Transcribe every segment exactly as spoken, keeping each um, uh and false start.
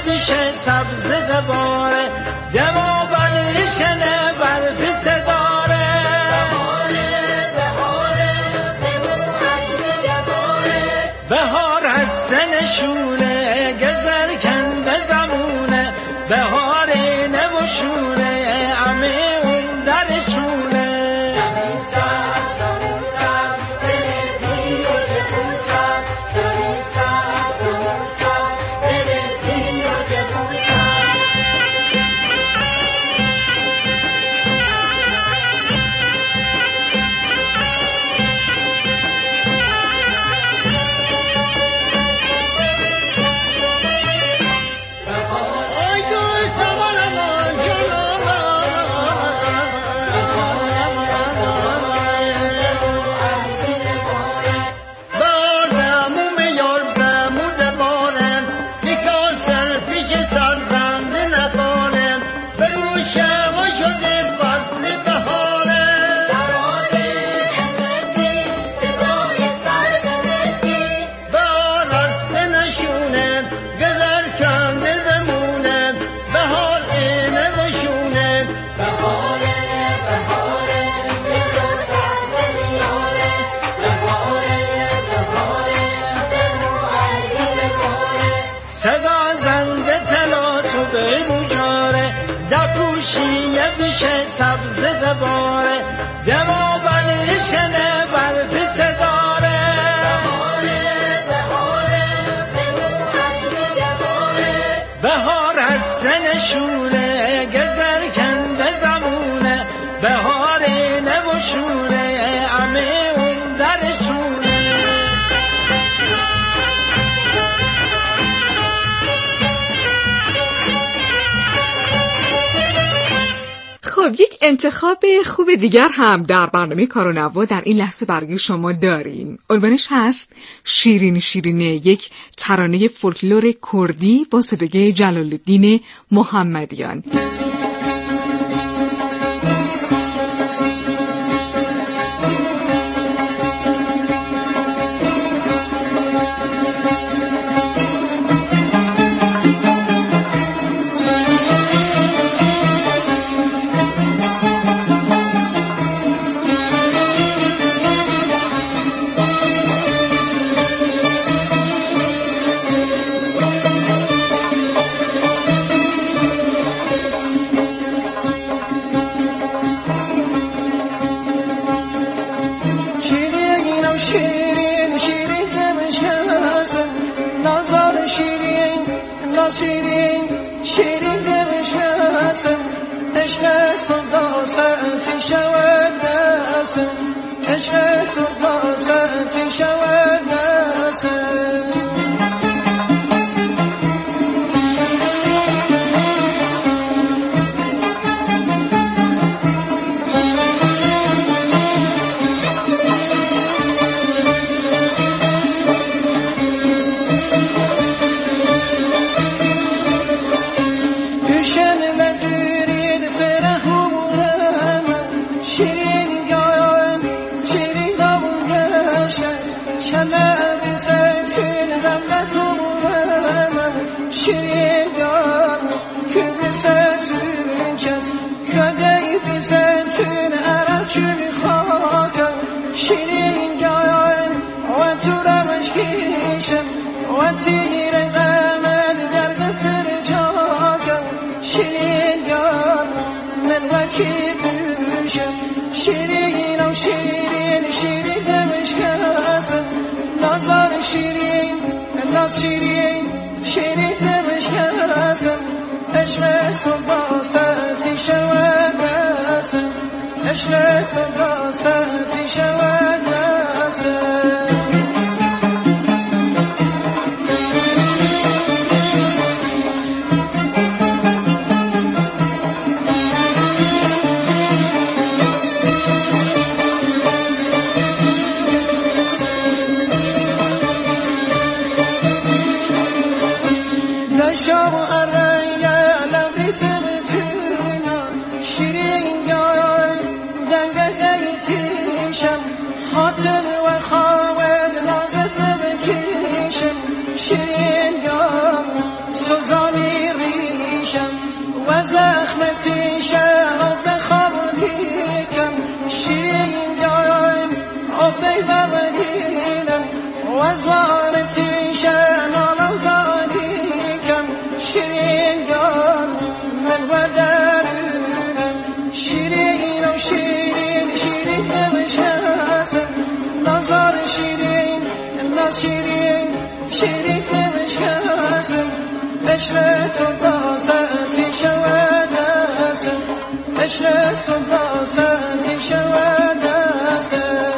پیش سبز دباره دما بلیشنه برفی صداره بهار هست نشونه گذر کنده زمونه بهار نبوشونه عمه اون درشونه صدا زنده تلاس و بیرو جاره دپوشیه پیش سبز دباره دما بلیشنه برفی صداره بهار هست نشونه گذر کنده زمونه بهار نبوشونه عمه اون درشونه. خب یک انتخاب خوب دیگر هم در برنامه کارونوا در این لحظه برای شما داریم. عنوانش هست شیرین شیرینه، یک ترانه فولکلور کردی با صدای جلال‌الدین محمدیان. شیرین شیرین دمش هستم عشق خدا ساعتی شود هستم عشق خدا ساعتی شود هستم شیرین شیرین دمش هستم عشق خدا ساعتی شود هستم عشق خدا ساعتی شود هستم شیرین یا سوزانی عشق تو بازتی شود دستم، عشق تو بازتی شود دستم.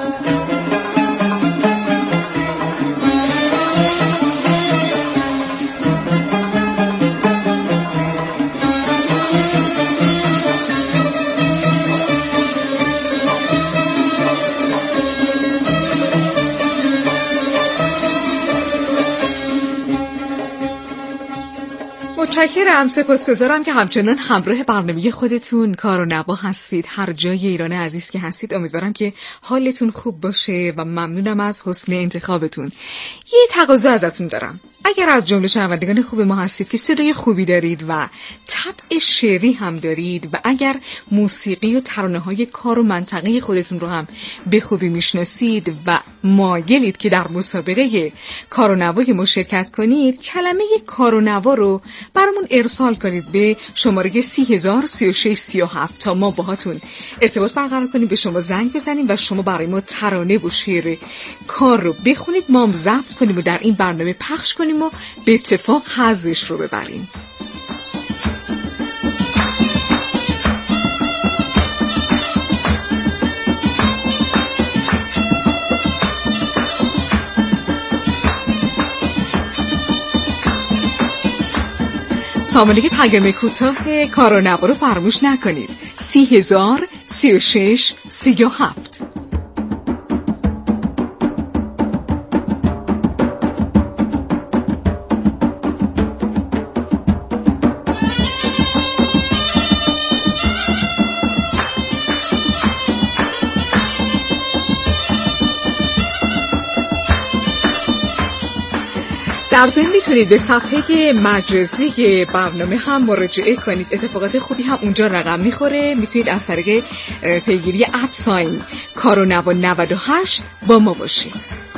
متشکرم، سپاسگزارم که همچنان همراه برنامه خودتون کار و نوا هستید. هر جای ایران عزیز که هستید امیدوارم که حالتون خوب باشه و ممنونم از حسن انتخابتون. یه تقاضا ازتون دارم، اگر از جمله شنوندگان خوب ما هستید که صدای خوبی دارید و طبع شعری هم دارید و اگر موسیقی و ترانه‌های کار و منطقه خودتون رو هم به خوبی میشناسید و مایلید که در مسابقه کار و نوای ما شرکت کنید، کلمه کار و نوا رو برامون ارسال کنید به شماره سی هزار سی و شش سی و هفت تا ما باهاتون ارتباط برقرار کنیم، به شما زنگ بزنیم و شما برای ما ترانه و شعر کار رو بخونید، ما هم ضبط کنیم و در این برنامه پخش کنیم و به اتفاق حظش رو ببریم. سامانه پیام کوتاه کار و نوا رو فراموش نکنید. سی هزار سی و شش سی و هفت. در ضمن میتونید به صفحه مجازی برنامه هم مراجعه کنید، اتفاقات خوبی هم اونجا رقم میخوره. میتونید از طریق پیگیری ادساین کار و نوا نود و هشت با ما باشید.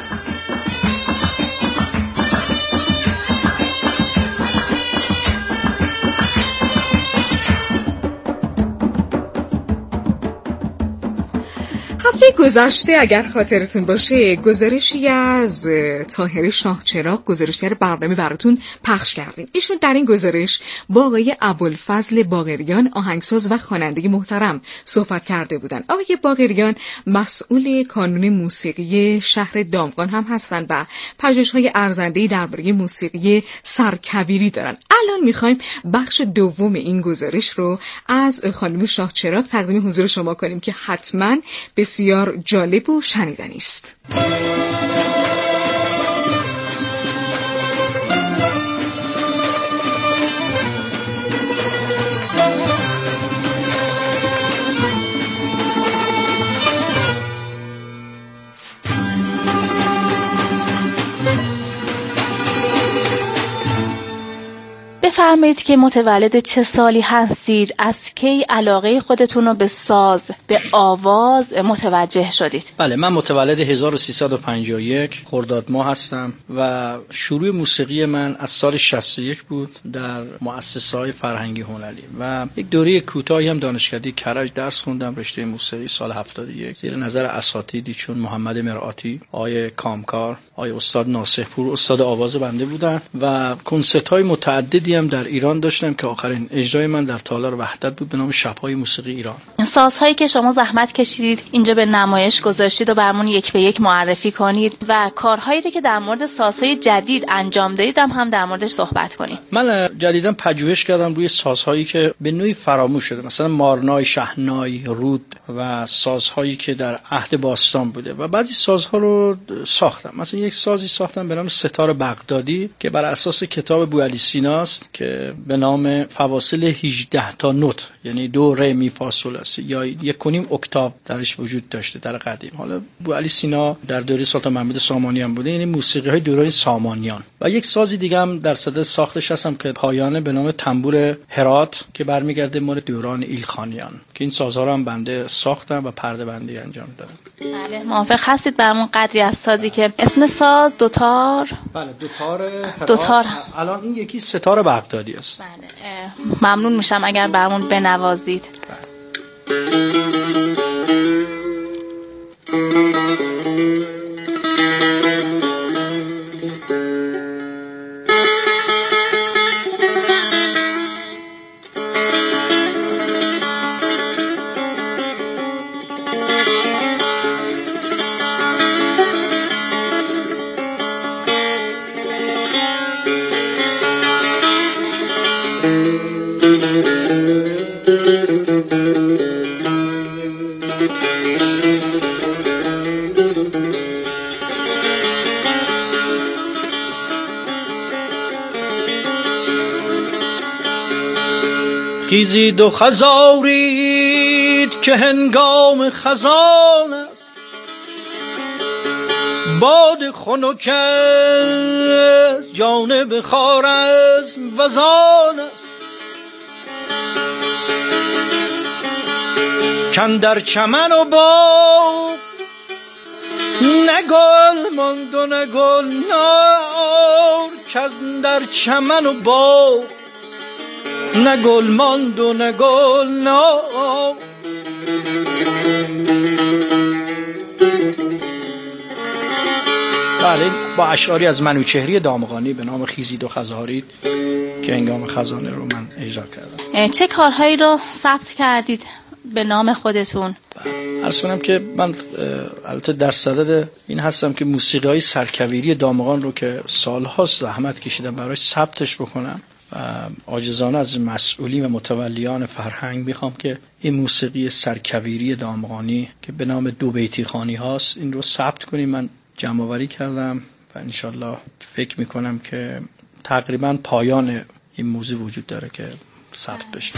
هفته گذشته اگر خاطرتون باشه گزارشی از طاهر شاهچراغ، گزارشگر برنامه، براتون پخش کردیم. ایشون در این گزارش با آقای ابوالفضل باقریان، آهنگساز و خواننده محترم، صحبت کرده بودن. آقای باقریان مسئول کانون موسیقی شهر دامغان هم هستن و پژوهش‌های ارزنده‌ای درباره موسیقی سرکویری دارن. الان می‌خوایم بخش دوم این گزارش رو از خانم شاهچراغ تقدیم حضور شما کنیم که حتماً بسیار جالب و شنیدنی است. بفرمایید که متولد چه سالی هستید؟ از کی علاقه خودتون رو به ساز، به آواز متوجه شدید؟ بله، من متولد هزار و سیصد و پنجاه و یک خرداد ماه هستم و شروع موسیقی من از سال شصت و یک بود در مؤسسه‌های فرهنگی هنری و یک دوره کوتاهی هم دانشکده کرج درس خوندم، رشته موسیقی سال هفتاد و یک زیر نظر اساتیدی چون محمد مرآتی، آقای کامکار، آقای استاد ناصح‌پور استاد آواز بنده بودن و کنسرت‌های متعددی هم در ایران داشتم که آخرین اجرای من در تالار وحدت بود به نام شب‌های موسیقی ایران. سازهایی که شما زحمت کشیدید اینجا به نمایش گذاشتید و برامون یک به یک معرفی کنید و کارهایی که در مورد سازهای جدید انجام دادید هم, هم در موردش صحبت کنید. من جدیداً پژوهش کردم روی سازهایی که به نوعی فراموش شده، مثلا مارنای، شهنای، رود و سازهایی که در عهد باستان بوده و بعضی سازها رو ساختم. مثلا یک سازی ساختم به نام ستار بغدادی که بر اساس کتاب بوعلی سیناست که به نام فواصل هجده تا نوت، یعنی دو ره می فا سول است، یا یک و نیم اکتاو درش وجود داشته در قدیم. حالا بوعلی سینا در دوره سلطان محمود سامانی هم بوده، یعنی موسیقی های دوره سامانیان. و یک سازی دیگه هم در صدد ساختش هستم که پایانه به نام تنبور هرات که برمیگرده مال دوران ایلخانیان، که این سازها رو هم بنده ساختم و پرده بندی انجام دادم. بله، موافق هستید برامون قدری از سازی که اسم ساز دوتار؟ بله، دوتار دوتار. الان این یکی ستار بغدادی است. بله، ممنون میشم اگر برامون بنوازید. بله. خیزید و خزارید که هنگام خزان است، باد خنک از جانب خوارزم وزان است. کاندر چمن و باغ نه گل ماند و نه گل نار، کاندر چمن و باغ نه گل ماند و نه گل نار. بله، با اشعاری از منوچهری دامغانی به نام خیزید و خزارید که هنگام خزانه رو من اجرا کردم. چه کارهایی رو ثبت کردید به نام خودتون؟ عرض کنم که من البته در صدد این هستم که موسیقی های سرکویری دامغان رو که سالهاست زحمت کشیدم برایش ثبتش بکنم و عاجزانه از مسئولین و متولیان فرهنگ میخوام که این موسیقی سرکویری دامغانی که به نام دو بیتی خوانی هاست این رو ثبت کنیم. من جمع آوری کردم و انشالله فکر میکنم که تقریبا پایان این موضوع وجود داره که ثبت بشه.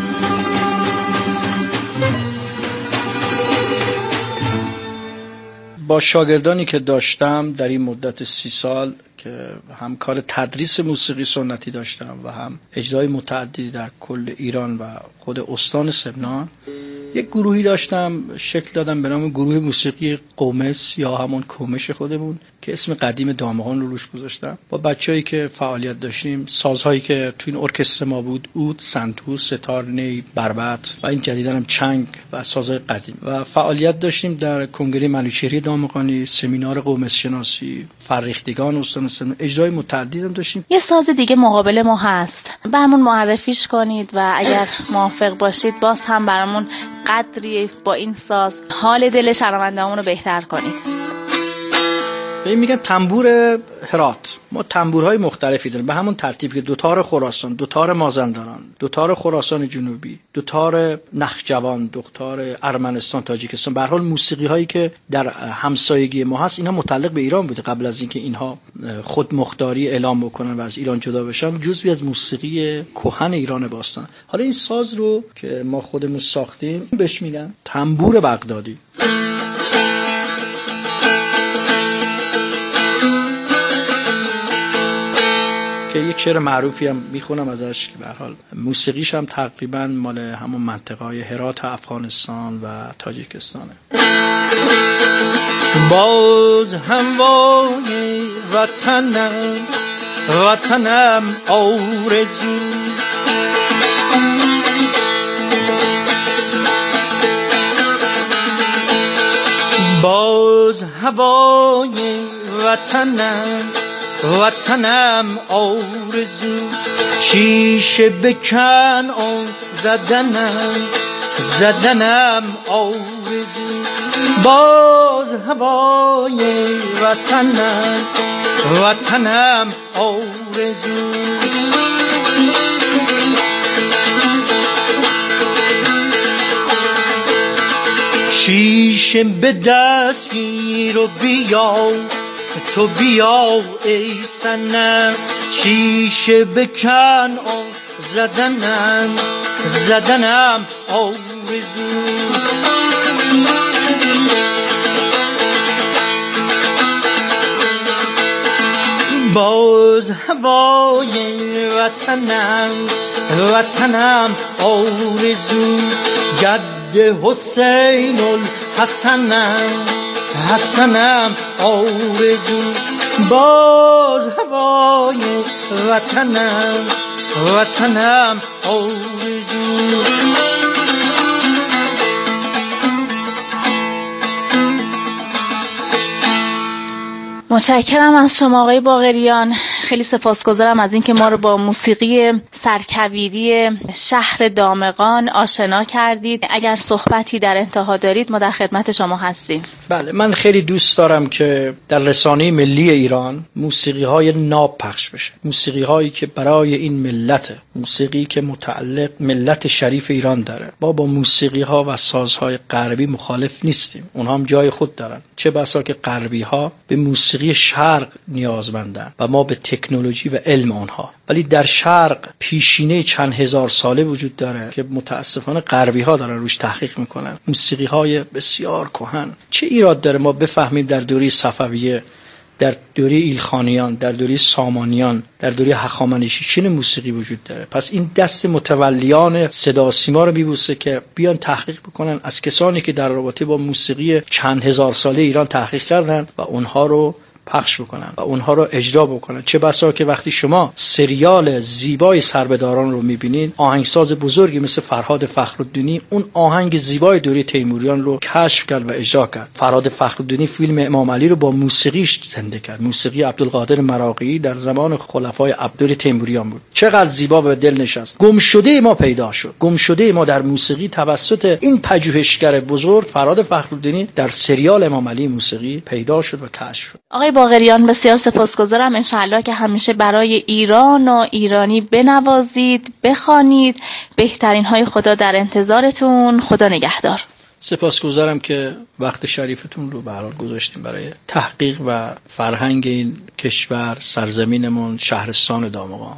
با شاگردانی که داشتم در این مدت سی سال که هم کار تدریس موسیقی سنتی داشتم و هم اجرای متعددی در کل ایران و خود استان سمنان، یک گروهی داشتم شکل دادم به نام گروه موسیقی قومس یا همون کومش خودمون که اسم قدیم دامغان رو روش گذاشتم. با بچه‌ای که فعالیت داشتیم، سازهایی که تو این ارکستر ما بود، عود، سنتور، ستار، نی، بربط و این جدیداً هم چنگ و سازهای قدیم و فعالیت داشتیم در کنگره منوچهری دامغانی، سمینار قومس شناسی، فرهیختگان استان سمنان، اجرای متعددی هم داشتیم. یه ساز دیگه مقابل ما هست، برامون معرفیش کنید و اگر موافق باشید باز هم برامون قدری با این ساز حال دل شنونده‌مون رو بهتر کنید. این میگن تنبور هرات. ما تنبورهای مختلفی داریم به همون ترتیب که دوتار خراسان، دوتار مازندران، دوتار خراسان جنوبی، دوتار نخجوان، دوتار ارمنستان، تاجیکستان. به هر حال موسیقی هایی که در همسایگی ما هست اینها متعلق به ایران بوده. قبل از اینکه اینها خود مختاری اعلام بکنن و از ایران جدا بشن، جزئی از موسیقی کهن ایران باستان. حالا این ساز رو که ما خودمون ساختیم بهش میگن تنبور بغدادی. که یک شعر معروفی هم میخونم ازش که به هر حال موسیقیش هم تقریبا مال همون منطقه های هرات افغانستان و تاجیکستانه. باز هم وای وطنم وطنم آرزو، باز هوای وطنم وطنم آرزو، شیشه بکن آن زدنم زدنم آرزو، باز هوای وطنم وطنم آرزو. شیشه به دست گیر و بیا تو بیا ای صنم، شیشه بکن آن زدنم زدنم آرزو، باز هوای وطنم وطنم آرزو، جد حسین الحسنم حسنم آرزو، باز هوای وطنم وطنم آرزو. متشکرم از شما آقای باقریان، خیلی سپاسگزارم از اینکه ما رو با موسیقی سرکویری شهر دامغان آشنا کردید. اگر صحبتی در انتها دارید ما در خدمت شما هستیم. بله، من خیلی دوست دارم که در رسانه ملی ایران موسیقی های ناب پخش بشه، موسیقی هایی که برای این ملت، موسیقی که متعلق ملت شریف ایران داره. ما با موسیقی ها و سازهای غربی مخالف نیستیم، اونها هم جای خود دارن، چه بسا که غربی ها به موسیقی شرق نیازمندن و ما به تکنولوژی و علم آنها. ولی در شرق پیشینه چند هزار ساله وجود داره که متاسفانه غربی ها دارن روش تحقیق میکنن. موسیقی های بسیار کهن. چه ایراد داره ما بفهمیم در دوره صفویه، در دوره ایلخانیان، در دوره سامانیان، در دوره هخامنشی چه موسیقی وجود داره؟ پس این دست متولیان صدا سیما رو میبوسه که بیان تحقیق بکنن از کسانی که در رابطه با موسیقی چند هزار ساله ایران تحقیق کردن و اونها رو پخش بکنن و اونها رو اجرا بکنن. چه بسا که وقتی شما سریال زیبای سربداران رو میبینید، آهنگساز بزرگی مثل فرهاد فخرالدینی اون آهنگ زیبای دوره تیموریان رو کشف کرد و اجرا کرد. فرهاد فخرالدینی فیلم امام علی رو با موسیقیش زنده کرد. موسیقی عبدالقادر مراغی در زمان خلفای عبدالله تیموریان بود. چقدر زیبا به دل نشست. گمشده ما پیدا شد. گمشده ما در موسیقی توسط این پژوهشگر بزرگ فرهاد فخرالدینی در سریال امام علی موسیقی پیدا شد و کشف شد. آقای باقریان بسیار سپاسگزارم. انشاءالله که همیشه برای ایران و ایرانی بنوازید، بخوانید. بهترین های خدا در انتظارتون. خدا نگهدار. سپاسگزارم که وقت شریفتون رو به حال گذاشتیم برای تحقیق و فرهنگ این کشور، سرزمینمون، شهرستان دامغان.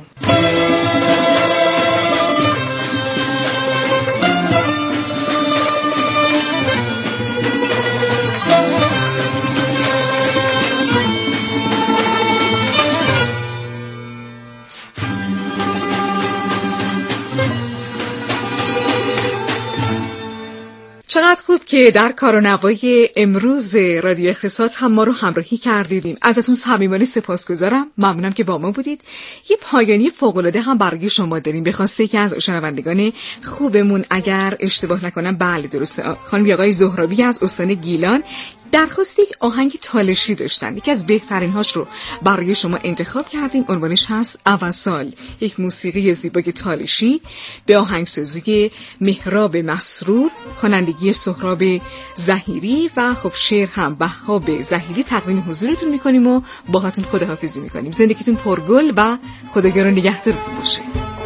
چقدر خوب که در کارونوای امروز رادیو اقتصاد هم ما رو همراهی کردیدیم. ازتون صمیمانه سپاسگزارم. ممنونم که با ما بودید. یه پایانی فوق‌العاده هم برای شما داریم. به خواسته که از شنوندگان خوبمون، اگر اشتباه نکنم بله درسته، خانم آقای زهرابی از استان گیلان درخواست یک آهنگ تالشی داشتن. یکی از بهترین هاش رو برای شما انتخاب کردیم. عنوانش هست اوسال، یک موسیقی زیبای تالشی به آهنگسازی مهراب مسرور، خوانندگی سهراب ظهیری و خب شعر هم وهاب ظهیری تقدیم حضورتون میکنیم و باهاتون خداحافظی میکنیم. زندگیتون پرگل و خداگران نگهدارتون باشه.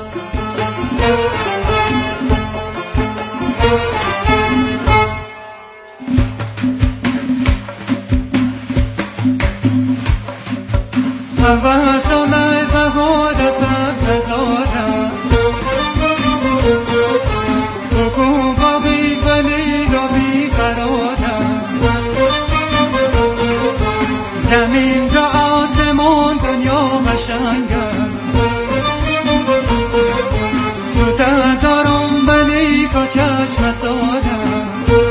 واسمای بهار سبزارا کوکو بابی ولی رو بی قرارا زمین تا آسمون دنیا قشنگه سوتا دارم ولی که چشم سارا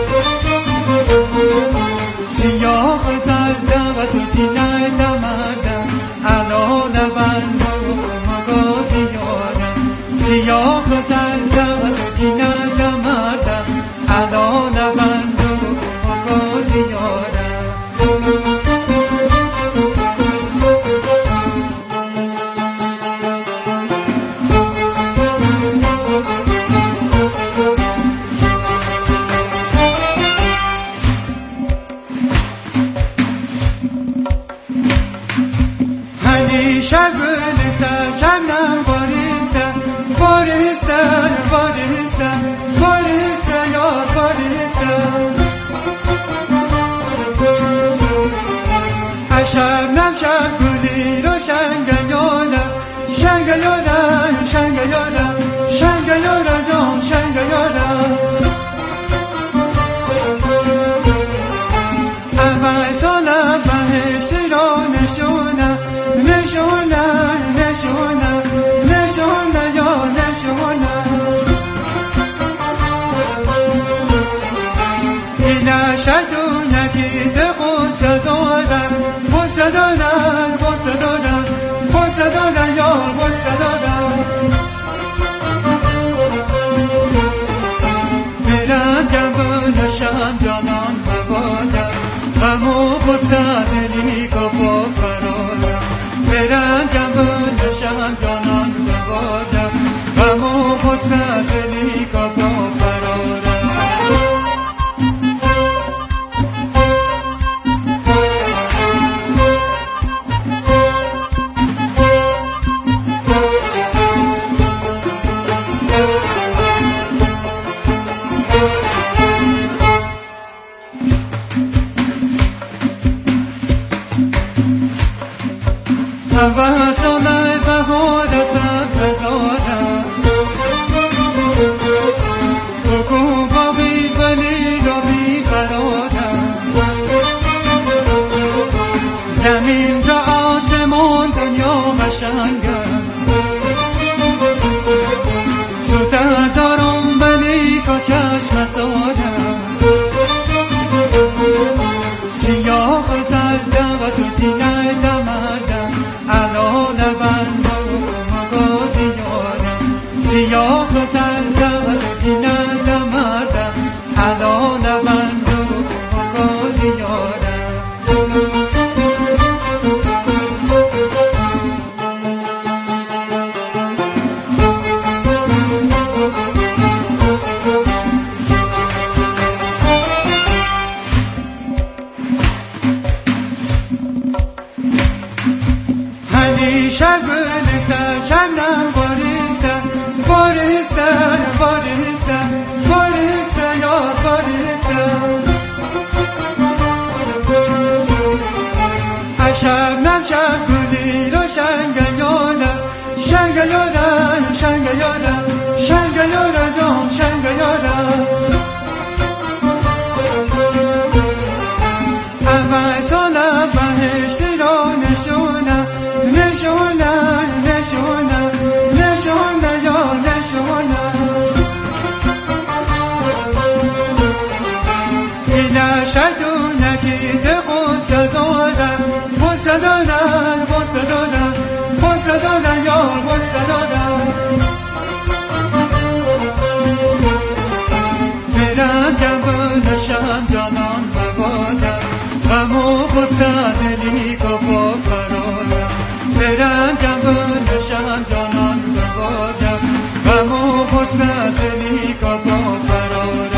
سیاه زرده و زودی ندمده حالا لبندو مگو دیارم سیاه زرده و زودی ندمده حالا لبندو مگو دیارم شگل سر چندم باریسته باریسته باریسته باریسته یار باریسته شبنم شگلی رو شنگیاله شنگیاله شنگیاله شنگیاله جان شنگیاله اول ساله بهشتی رو نشونه نشونه نشونه نشونه یا نشونه این شدونه که قصه دارم قصه دارم قصه دارم قصه دارم یا قصه دارم میرم گمون شم جانان ببادم غمو قصه دلی که با فرارم برم گمون شم جانان ببادم غمو قصه دلی که با فرارم و بسارم سیاه زردم و زودی ندمردم الان بندم کمکا دیارم سیاه زردم و زودی ندمردم الان بندم کمکا دیارم همیشه گل سرچندم باریستم باریستم باریستم باریستم یار باریستم شبنم شب گلی رو شنگیارم شنگیارم شنگیارم شنگیارم جان شنگیارم همه سالم بهشتی رو نشونم نشونم نشونم نشونم یا نشونم این شدونه که ده غصه دارم غصه دارم غصه دارم غصه دارم یا غصه دارم میرم گم نشم جانان ببادم غم و غصه دلی که با فرارم میرم گم نشم جانان ببادم غم و غصه دلی که با فرارم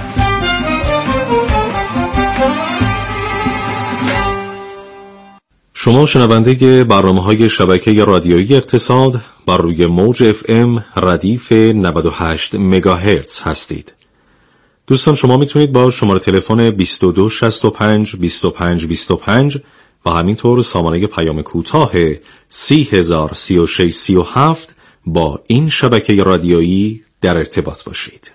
شما شنونده برنامه‌های شبکه رادیویی اقتصاد بر روی موج اف ام ردیف نود و هشت مگاهرتز هستید. دوستان شما میتونید با شماره تلفن بیست و دو شصت و پنج بیست و پنج بیست و پنج و همینطور سامانه پیام کوتاه سی هزار سی و شش سی و هفت با این شبکه رادیویی در ارتباط باشید.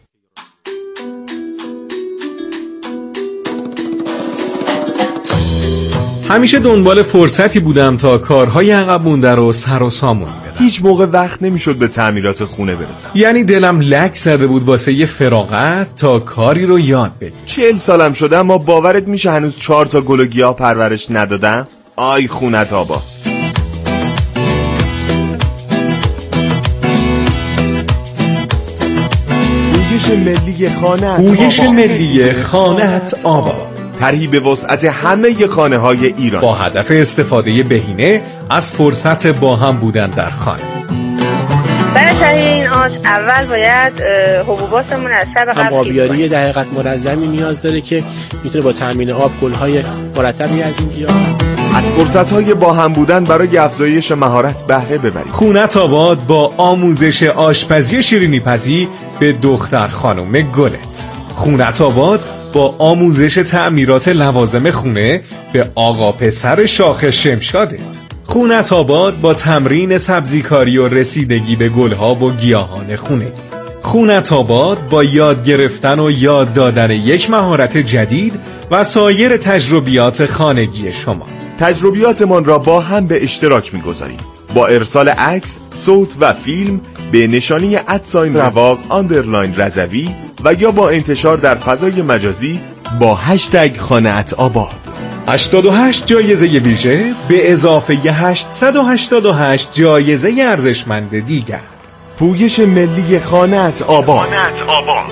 همیشه دنبال فرصتی بودم تا کارهای عقب مونده رو سر و سامون بدم. هیچ موقع وقت نمیشد به تعمیرات خونه برسم. یعنی دلم لک زده بود واسه یه فراغت تا کاری رو یاد بگیرم. چهل سالم شده اما باورت میشه هنوز چهار تا گل و گیاه پرورش ندادم؟ آی خونت آبا. پویش ملی خانه‌ات پویش ملی خانه‌ات آباد. طرحی به وسعت همه خانه‌های ایران با هدف استفاده بهینه از فرصت با هم بودن در خانه. برای تهیه این آش اول باید حبوباتمون از شب قبل آبیاری در حقیقت منظمی نیاز داره که میتونه با تامین آب گل‌های مرتبی از این گیاه از فرصت‌های با هم بودن برای افزایش مهارت بهره ببرید. خونه‌ات آباد با آموزش آشپزی شیرینی‌پزی به دختر خانم گلت. خونه‌ات آباد با آموزش تعمیرات لوازم خونه به آقا پسر شاخ شمشادت. خونه‌ات آباد با تمرین سبزیکاری و رسیدگی به گلها و گیاهان خونه. خونه‌ات آباد با یاد گرفتن و یاد دادن یک مهارت جدید و سایر تجربیات خانگی شما. تجربیاتمان را با هم به اشتراک می‌گذاریم. با ارسال عکس، صوت و فیلم به نشانی ادساین رواق آندرلاین رضوی و یا با انتشار در فضای مجازی با هشتگ خانه‌ات آباد. هشتاد و هشت جایزه ویژه به اضافه هشتصد و هشتاد و هشت جایزه ارزشمند دیگر. پویش ملی خانه‌ات آباد. خانه‌ات آباد.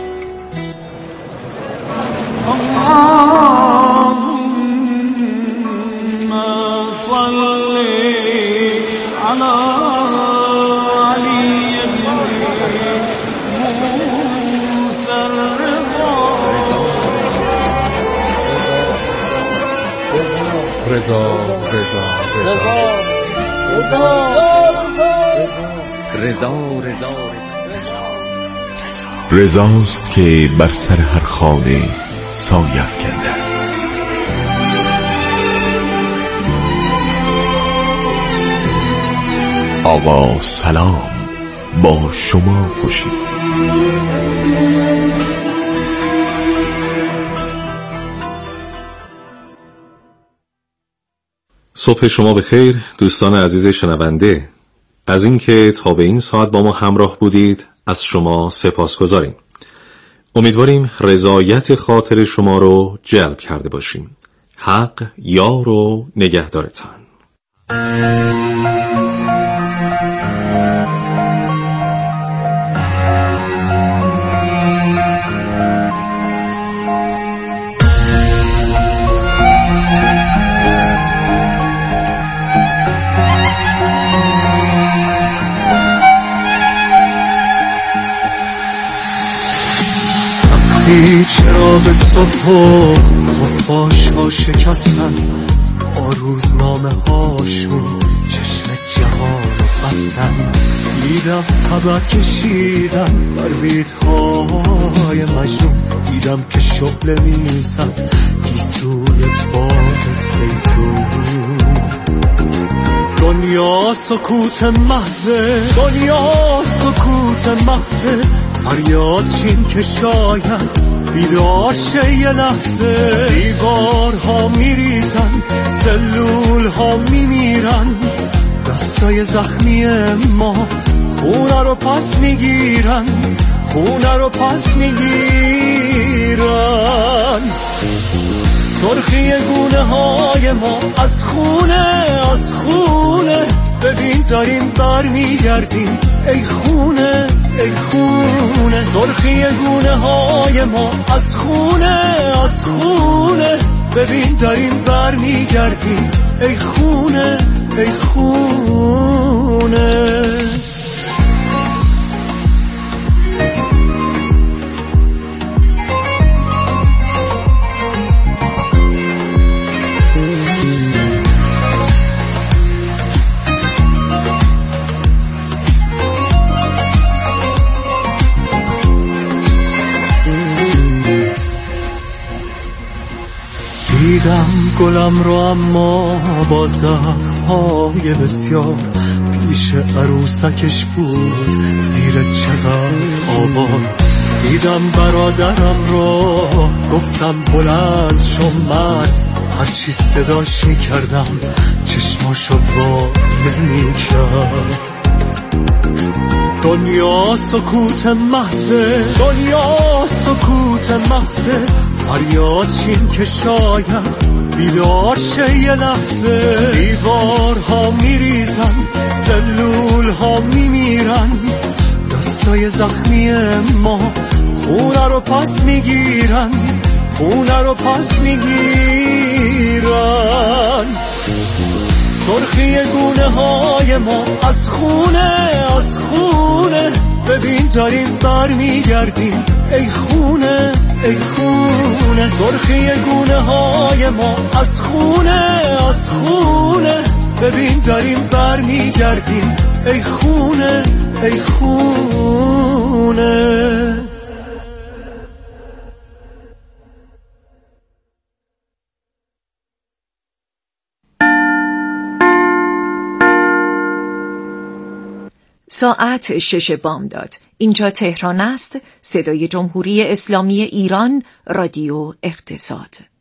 رضا رضا رضا رضا رضاست که بر سر هر خانه سایه افکنده است. آقا سلام با شما خوشی. صبح شما بخیر دوستان عزیز شنونده. از اینکه تا به این ساعت با ما همراه بودید از شما سپاسگزاریم. امیدواریم رضایت خاطر شما رو جلب کرده باشیم. حق یار و نگهدارتان. چراغ صبح و خفاش ها شکستن، با روزنامه هاشون چشم جهان رو بستن. دیدم تبر کشیدن بر بیتهای مجنون، دیدم که شعله میزن گیسوی باغ زیتون. دنیا سکوت محضه، دنیا سکوت محضه، فریاد چین که شاید بیدار شه یه لحظه. دیوارها میریزن، سلولها میمیرن، دستای زخمی ما خونه رو پس میگیرن، خونه رو پس میگیرن. سرخی گونه های ما از خونه، از خونه، ببین داریم بر میگردیم ای خونه، ای خونه. سرخی گونه های ما از خونه، از خونه، ببین داریم بر میگردیم ای خونه، ای خونه. دیدم گلم رو اما با زخم‌های بسیار، پیش عروسکش بود زیر چقدر آوار. دیدم برادرم رو، گفتم بلند شو مرد، هرچی صداش میکردم چشماشو وا نمیکرد. دنیا سکوت محضه، دنیا سکوت محضه، فریاد چین که شاید بیدار شه یه لحظه. دیوارها میریزن، سلولها میمیرن، دستای زخمی ما خونه رو پس میگیرن، خونه رو پس میگیرن. سرخی گونه های ما از خونه، از خونه، ببین داریم بر میگردیم ای خونه، ای خونه. سرخی گونه های ما از خونه، از خونه، ببین داریم بر میگردیم ای خونه، ای خونه. ساعت شش بامداد. اینجا تهران است. صدای جمهوری اسلامی ایران، رادیو اقتصاد.